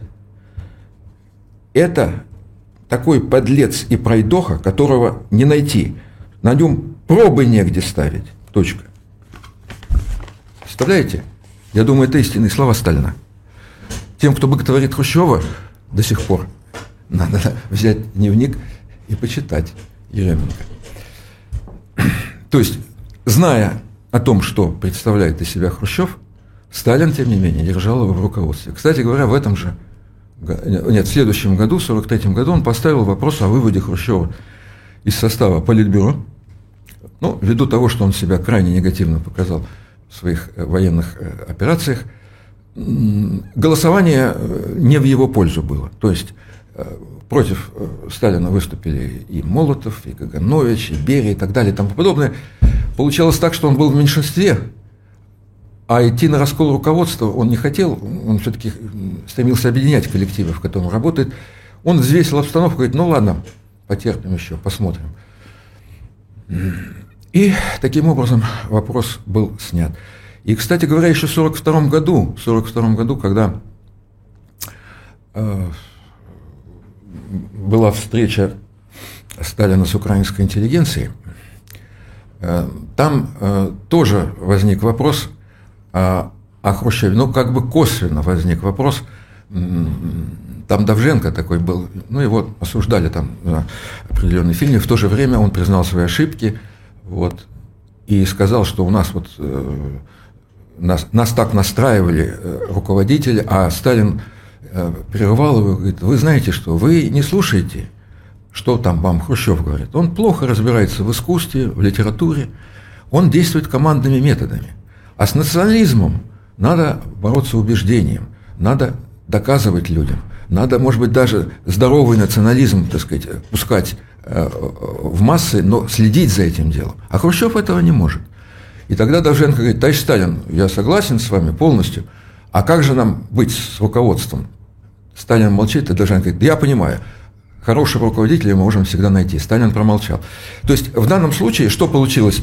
Это такой подлец и пройдоха, которого не найти. На нем пробы негде ставить. Точка». Представляете? Я думаю, это истинные слова Сталина. Тем, кто боготворит Хрущева, до сих пор надо взять дневник и почитать Еременко. То есть, зная о том, что представляет из себя Хрущев, Сталин, тем не менее, держал его в руководстве. Кстати говоря, в этом же, нет, в следующем году, в сорок третьем году, он поставил вопрос о выводе Хрущева из состава Политбюро, ну, ввиду того, что он себя крайне негативно показал в своих военных операциях. Голосование не в его пользу было. То есть против Сталина выступили и Молотов, и Каганович, и Берия, и так далее, и тому подобное. Получалось так, что он был в меньшинстве, а идти на раскол руководства он не хотел, он все-таки стремился объединять коллективы, в котором работает. Он взвесил обстановку, говорит: ну ладно, потерпим еще, посмотрим. И таким образом вопрос был снят. И, кстати говоря, еще в сорок втором году, в сорок втором году, когда э, была встреча Сталина с украинской интеллигенцией, э, там э, тоже возник вопрос о, о Хрущеве. Ну, как бы косвенно возник вопрос. Там Довженко такой был, ну, его осуждали там за определенные фильмы. В то же время он признал свои ошибки, вот, и сказал, что у нас вот... Э, Нас, нас так настраивали руководители, а Сталин прерывал его и говорит: вы знаете что, вы не слушаете, что там вам Хрущев говорит. Он плохо разбирается в искусстве, в литературе, он действует командными методами. А с национализмом надо бороться убеждением, надо доказывать людям, надо, может быть, даже здоровый национализм, так сказать, пускать в массы, но следить за этим делом. А Хрущев этого не может. И тогда Довженко говорит: товарищ Сталин, я согласен с вами полностью, а как же нам быть с руководством? Сталин молчит, и Довженко говорит: я понимаю, хорошего руководителя мы можем всегда найти. Сталин промолчал. То есть в данном случае что получилось?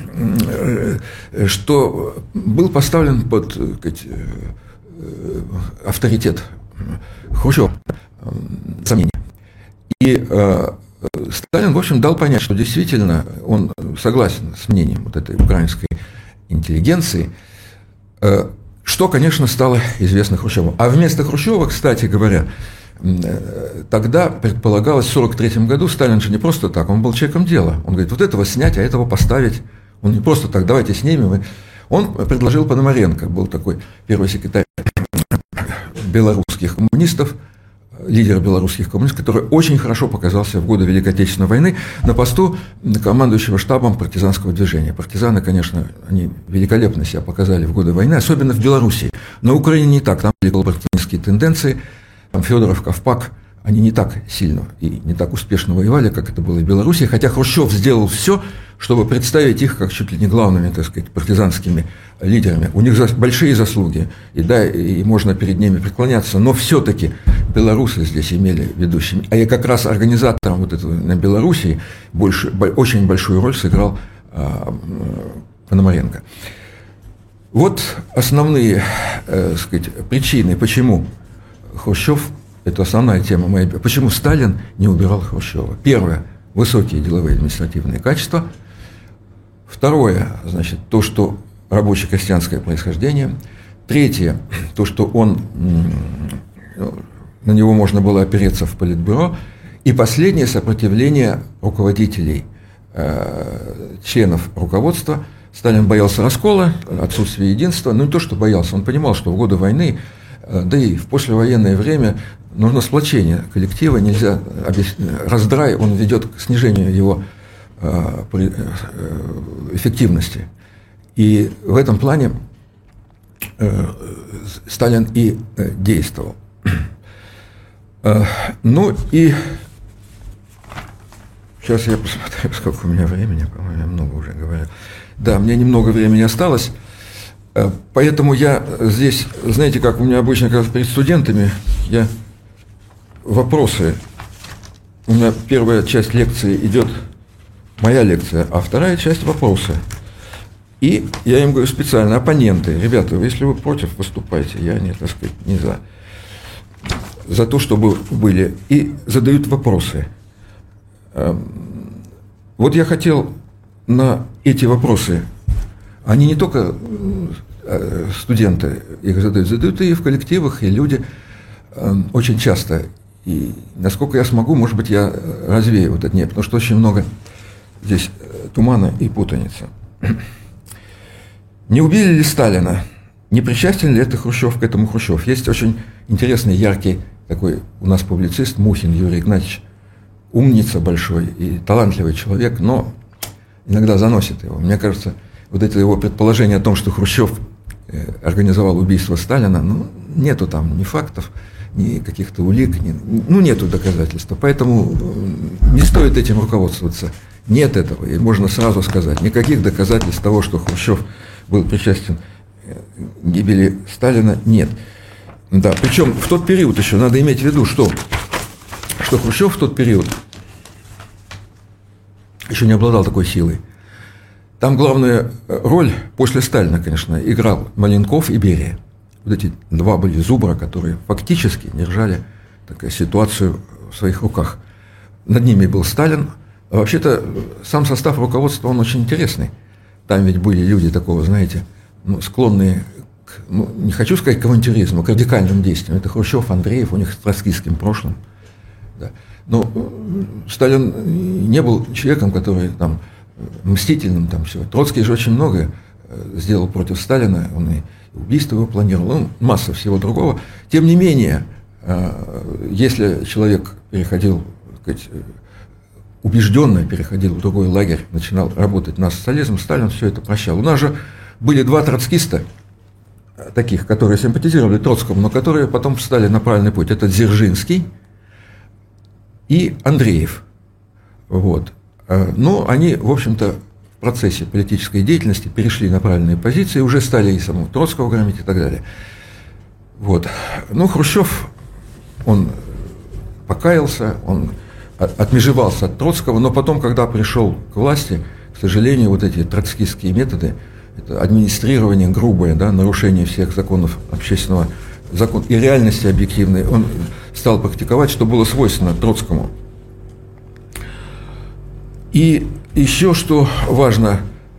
Что был поставлен под, сказать, авторитет Хрущева сомнения. И Сталин, в общем, дал понять, что действительно он согласен с мнением вот этой украинской интеллигенции, что, конечно, стало известно Хрущеву. А вместо Хрущева, кстати говоря, тогда предполагалось, в сорок третьем году Сталин же не просто так, он был человеком дела. Он говорит: вот этого снять, а этого поставить. Он не просто так, давайте снимем. Он предложил Пономаренко, был такой первый секретарь белорусских коммунистов, лидер белорусских коммунистов, который очень хорошо показался в годы Великой Отечественной войны на посту командующего штабом партизанского движения. Партизаны, конечно, они великолепно себя показали в годы войны, особенно в Белоруссии. На Украине не так, там были коллаборационистские тенденции. Федоров, Ковпак, они не так сильно и не так успешно воевали, как это было в Белоруссии, хотя Хрущев сделал все, чтобы представить их как чуть ли не главными, так сказать, партизанскими лидерами. У них большие заслуги, и да, и можно перед ними преклоняться, но все-таки белорусы здесь имели ведущими. А я как раз организатором вот этого на Белоруссии больше, очень большую роль сыграл а, Пономаренко. Вот основные, э, сказать, причины, почему Хрущев, это основная тема моей, почему Сталин не убирал Хрущева. Первое – высокие деловые административные качества. Второе, значит, то, что рабоче-крестьянское происхождение. Третье, то, что он, на него можно было опереться в Политбюро. И последнее, сопротивление руководителей, э, членов руководства. Сталин боялся раскола, отсутствия единства. Ну, не то, что боялся, он понимал, что в годы войны, э, да и в послевоенное время нужно сплочение коллектива, нельзя раздрай, он ведет к снижению его э, при, э, эффективности. И в этом плане э, Сталин и э, действовал. Э, ну и сейчас я посмотрю, сколько у меня времени, по-моему, я много уже говорил. Да, мне немного времени осталось, э, поэтому я здесь, знаете, как у меня обычно как перед студентами, я вопросы, у меня первая часть лекции идет, моя лекция, а вторая часть вопросы. И я им говорю специально, оппоненты, ребята, если вы против, выступайте, я не, так сказать, не за. За то, чтобы были. И задают вопросы. Вот я хотел на эти вопросы, они не только студенты их задают, задают и в коллективах, и люди очень часто. И насколько я смогу, может быть, я развею вот это, нет, потому что очень много здесь тумана и путаницы. Не убили ли Сталина? Не причастен ли это Хрущев к этому Хрущев? Есть очень интересный, яркий такой у нас публицист Мухин Юрий Игнатьевич, умница большой и талантливый человек, но иногда заносит его. Мне кажется, вот это его предположение о том, что Хрущев организовал убийство Сталина, ну, нету там ни фактов, ни каких-то улик, ни, ну, нету доказательств. Поэтому не стоит этим руководствоваться. Нет этого, и можно сразу сказать, никаких доказательств того, что Хрущев был причастен к гибели Сталина, нет. Да, причем в тот период еще надо иметь в виду, что, что Хрущев в тот период еще не обладал такой силой. Там главную роль после Сталина, конечно, играл Маленков и Берия. Вот эти два были зубра, которые фактически держали такую ситуацию в своих руках. Над ними был Сталин. А вообще-то сам состав руководства, он очень интересный. Там ведь были люди такого, знаете, ну, склонные к, ну, не хочу сказать к авантюризму, к радикальным действиям. Это Хрущев, Андреев, у них с троцкистским прошлым. Да. Но Сталин не был человеком, который там мстительным, там все. Троцкий же очень многое сделал против Сталина, он и убийство его планировал, ну, масса всего другого. Тем не менее, если человек переходил, так сказать, убежденно переходил в другой лагерь, начинал работать на социализм, Сталин все это прощал. У нас же были два троцкиста, таких, которые симпатизировали Троцкому, но которые потом встали на правильный путь. Это Дзержинский и Андреев. Вот. Но они, в общем-то, в процессе политической деятельности перешли на правильные позиции, уже стали и самого Троцкого громить и так далее. Вот. Ну, Хрущев, он покаялся, он отмежевался от Троцкого, но потом, когда пришел к власти, к сожалению, вот эти троцкистские методы, это администрирование грубое, да, нарушение всех законов общественного закона и реальности объективной, он стал практиковать, что было свойственно Троцкому. И еще что важно,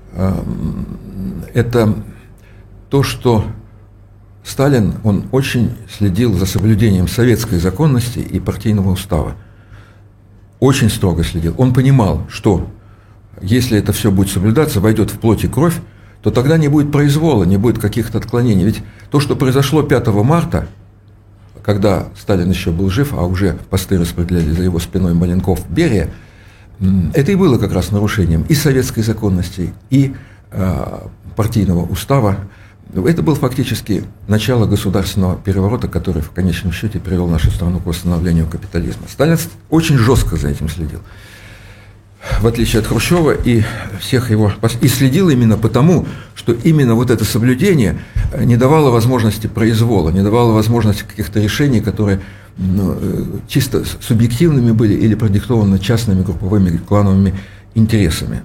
это то, что Сталин, он очень следил за соблюдением советской законности и партийного устава. Очень строго следил. Он понимал, что если это все будет соблюдаться, войдет в плоть и кровь, то тогда не будет произвола, не будет каких-то отклонений. Ведь то, что произошло пятого марта, когда Сталин еще был жив, а уже посты распределяли за его спиной Маленков, Берия, это и было как раз нарушением и советской законности, и э, партийного устава. Это был фактически начало государственного переворота, который в конечном счете привел нашу страну к восстановлению капитализма. Сталин очень жестко за этим следил, в отличие от Хрущева и всех его... И следил именно потому, что именно вот это соблюдение не давало возможности произвола, не давало возможности каких-то решений, которые ну, чисто субъективными были или продиктованы частными, групповыми, клановыми интересами.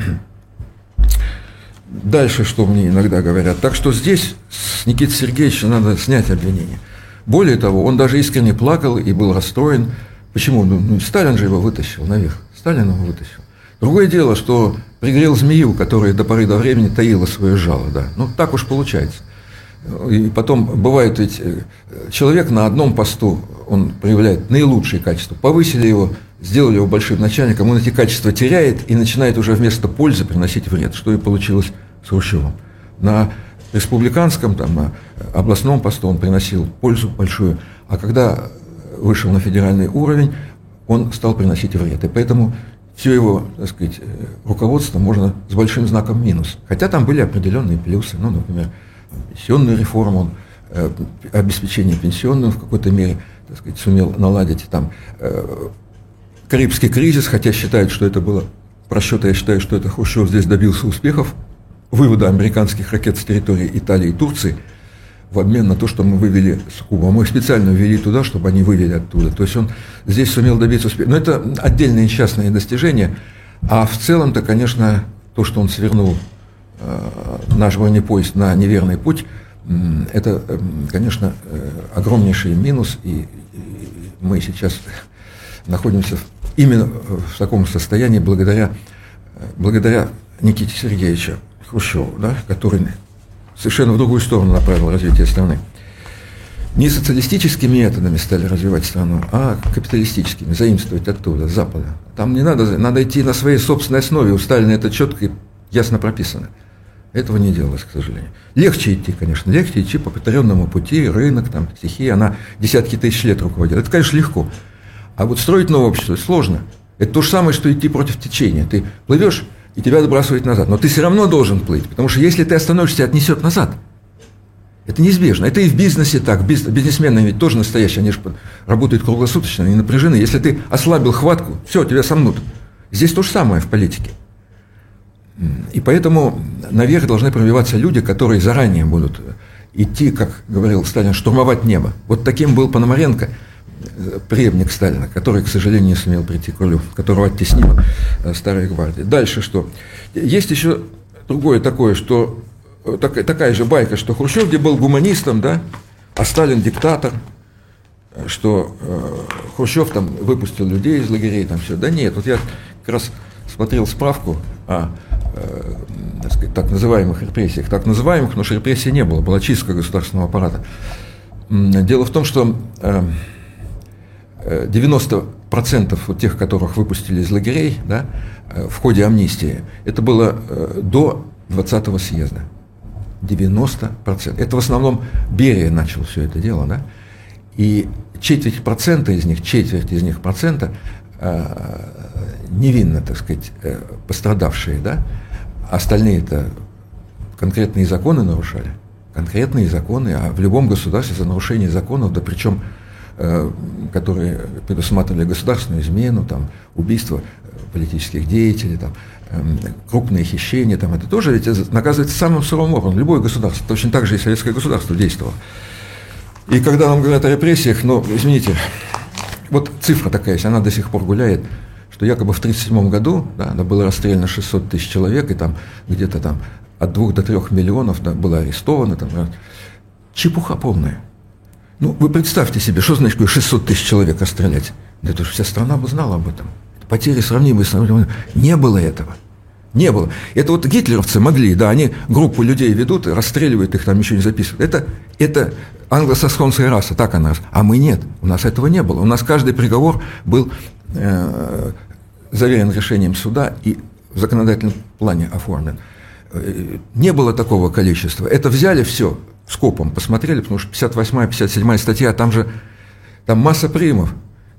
Дальше, что мне иногда говорят. Так что здесь с Никитой Сергеевичем надо снять обвинение. Более того, он даже искренне плакал и был расстроен. Почему? Ну, ну Сталин же его вытащил наверх. Сталин его вытащил. Другое дело, что пригрел змею, которая до поры до времени таила свое жало. Да. Ну, так уж получается. И потом бывает ведь человек на одном посту, он проявляет наилучшие качества. Повысили его, сделали его большим начальником, он эти качества теряет и начинает уже вместо пользы приносить вред, что и получилось с Хрущевым. На республиканском, там, на областном посту он приносил пользу большую, а когда вышел на федеральный уровень, он стал приносить вред. И поэтому все его, так сказать, руководство можно с большим знаком минус. Хотя там были определенные плюсы, ну, например, пенсионную реформу, э, обеспечение пенсионного в какой-то мере, так сказать, сумел наладить. Там, э, Карибский кризис, хотя считают, что это было просчет, я считаю, что это Хрущев здесь добился успехов, вывода американских ракет с территории Италии и Турции в обмен на то, что мы вывели с Кубы. Мы их специально ввели туда, чтобы они вывели оттуда. То есть он здесь сумел добиться успеха. Но это отдельные частные достижения. А в целом-то, конечно, то, что он свернул э, наш бронепоезд на неверный путь, э, это, э, конечно, э, огромнейший минус. И, и мы сейчас находимся в, именно в таком состоянии благодаря, благодаря Никите Сергеевичу Хрущеву, да, который совершенно в другую сторону направил развитие страны. Не социалистическими методами стали развивать страну, а капиталистическими, заимствовать оттуда, с Запада. Там не надо, надо идти на своей собственной основе, у Сталина это четко и ясно прописано. Этого не делалось, к сожалению. Легче идти, конечно, легче идти по повторенному пути, рынок, там, стихия, она десятки тысяч лет руководила. Это, конечно, легко. А вот строить новое общество сложно. Это то же самое, что идти против течения. Ты плывешь, и тебя отбрасывает назад. Но ты все равно должен плыть, потому что если ты остановишься, тебя отнесет назад. Это неизбежно. Это и в бизнесе так. Бизнесмены ведь тоже настоящие, они же работают круглосуточно, они напряжены. Если ты ослабил хватку, все, тебя сомнут. Здесь то же самое в политике. И поэтому наверх должны пробиваться люди, которые заранее будут идти, как говорил Сталин, штурмовать небо. Вот таким был Пономаренко, преемник Сталина, который, к сожалению, не сумел прийти к рулю, которого оттеснила Старая гвардия. Дальше что? Есть еще другое такое, что так, такая же байка, что Хрущев где был гуманистом, да, а Сталин диктатор, что э, Хрущев там выпустил людей из лагерей, там все. Да нет, вот я как раз смотрел справку о э, так сказать, так называемых репрессиях. Так называемых, потому что репрессий не было, была чистка государственного аппарата. Дело в том, что э, девяносто процентов вот тех, которых выпустили из лагерей, да, в ходе амнистии, это было до двадцатого съезда. девяносто процентов. Это в основном Берия начал все это дело. Да? И четверть процента из них, четверть из них процента невинно, так сказать, пострадавшие. Да? Остальные-то конкретные законы нарушали. Конкретные законы, а в любом государстве за нарушение законов, да причем которые предусматривали государственную измену, там, убийство политических деятелей, там, крупные хищения, там, это тоже ведь наказывается самым суровым образом. Любое государство, точно так же и советское государство действовало. И когда нам говорят о репрессиях, ну, извините, вот цифра такая есть, она до сих пор гуляет, что якобы в тысяча девятьсот тридцать седьмом году, да, было расстреляно шестьсот тысяч человек, и там где-то там от двух до трех миллионов, да, было арестовано. Там, чепуха полная. Ну, вы представьте себе, что значит шестьсот тысяч человек расстрелять? Да это же вся страна бы знала об этом. Потери сравнимые с... Не было этого. Не было. Это вот гитлеровцы могли, да, они группу людей ведут, расстреливают их, там ничего не записывают. Это, это англосаксонская раса, так она. А мы нет. У нас этого не было. У нас каждый приговор был э, заверен решением суда и в законодательном плане оформлен. Не было такого количества. Это взяли все скопом, посмотрели, потому что пятьдесят восьмая, пятьдесят седьмая статья, там же там масса примов.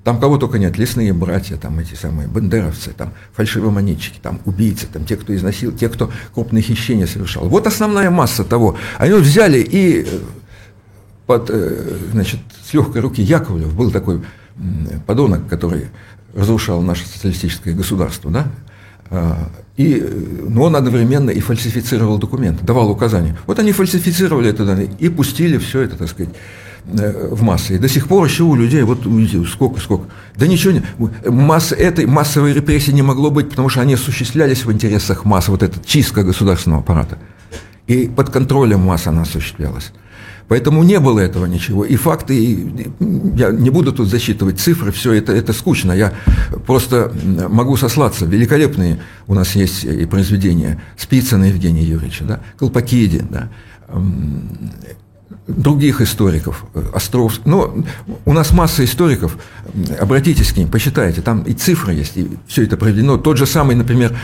Там кого только нет, лесные братья, там эти самые бандеровцы, там фальшивомонетчики, там убийцы, там те, кто изнасиловал, те, кто крупные хищения совершал. Вот основная масса того. Они вот взяли и под, значит, с легкой руки Яковлев был такой подонок, который разрушал наше социалистическое государство, да? И, но он одновременно и фальсифицировал документы, давал указания. Вот они фальсифицировали это и пустили все это, так сказать, в массы. И до сих пор еще у людей, вот сколько, сколько, да ничего не, масса, этой массовой репрессии не могло быть, потому что они осуществлялись в интересах масс, вот эта чистка государственного аппарата. И под контролем масс она осуществлялась. Поэтому не было этого ничего. И факты, и, я не буду тут засчитывать цифры, все это, это скучно. Я просто могу сослаться. Великолепные у нас есть и произведения Спицына Евгения Юрьевича, да, Колпакиди, да, других историков, Остров. Но у нас масса историков, обратитесь к ним, почитайте, там и цифры есть, и все это проведено. Тот же самый, например,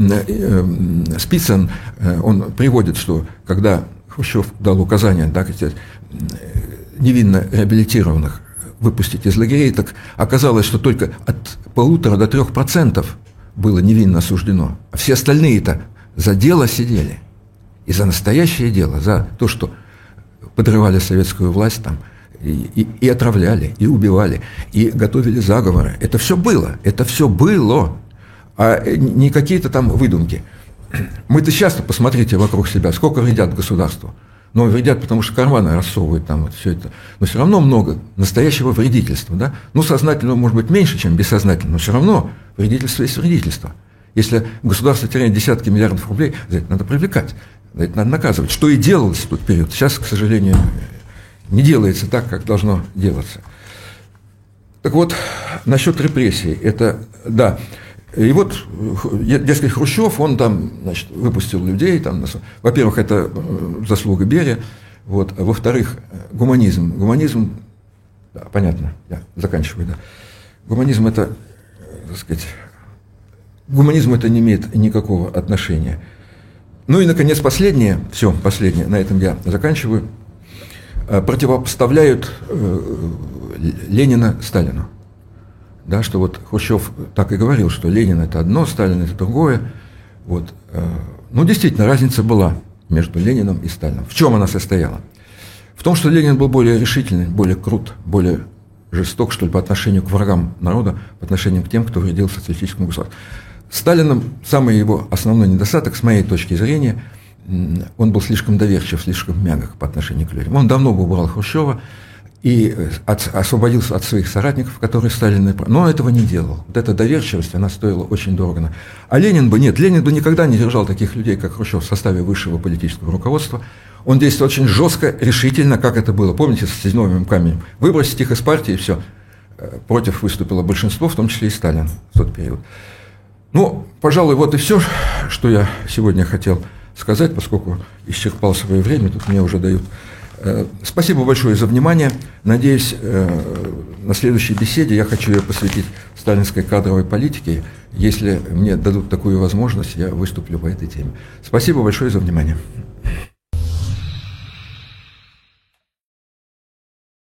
Спицын, он приводит, что когда Хрущев дал указание, да, невинно реабилитированных выпустить из лагерей, так оказалось, что только от полутора до трех процентов было невинно осуждено. А все остальные-то за дело сидели. И за настоящее дело, за то, что подрывали советскую власть там, и, и, и отравляли, и убивали, и готовили заговоры. Это все было, это все было, а не какие-то там выдумки. Мы-то часто, посмотрите вокруг себя, сколько вредят государству. Ну, вредят, потому что карманы рассовывают там вот все это. Но все равно много настоящего вредительства, да? Ну, сознательного, может быть, меньше, чем бессознательного, но все равно вредительство есть вредительство. Если государство теряет десятки миллиардов рублей, за это надо привлекать, за это надо наказывать. Что и делалось в тот период. Сейчас, к сожалению, не делается так, как должно делаться. Так вот, насчет репрессий, это, да. И вот, дескать, Хрущев, он там, значит, выпустил людей, там, во-первых, это заслуга Берия, вот, а во-вторых, гуманизм. Гуманизм, да, понятно, я заканчиваю, да. Гуманизм это, так сказать, гуманизм это не имеет никакого отношения. Ну и, наконец, последнее, все, последнее, на этом я заканчиваю, противопоставляют Ленина Сталину. Да, что вот Хрущев так и говорил, что Ленин это одно, Сталин это другое. Вот. Ну, действительно, разница была между Лениным и Сталином. В чем она состояла? В том, что Ленин был более решительный, более крут, более жесток, что ли, по отношению к врагам народа, по отношению к тем, кто вредил социалистическому государству. Сталином самый его основной недостаток, с моей точки зрения, он был слишком доверчив, слишком мягок по отношению к людям. Он давно бы убрал Хрущева и от, освободился от своих соратников, которые Сталин, но он этого не делал. Вот эта доверчивость, она стоила очень дорого. А Ленин бы, нет, Ленин бы никогда не держал таких людей, как Хрущев, в составе высшего политического руководства. Он действовал очень жестко, решительно, как это было. Помните, с созидновым камнем? Выбросить их из партии, и все. Против выступило большинство, в том числе и Сталин в тот период. Ну, пожалуй, вот и все, что я сегодня хотел сказать, поскольку исчерпал свое время, тут мне уже дают. Спасибо большое за внимание. Надеюсь, на следующей беседе я хочу ее посвятить сталинской кадровой политике. Если мне дадут такую возможность, я выступлю по этой теме. Спасибо большое за внимание.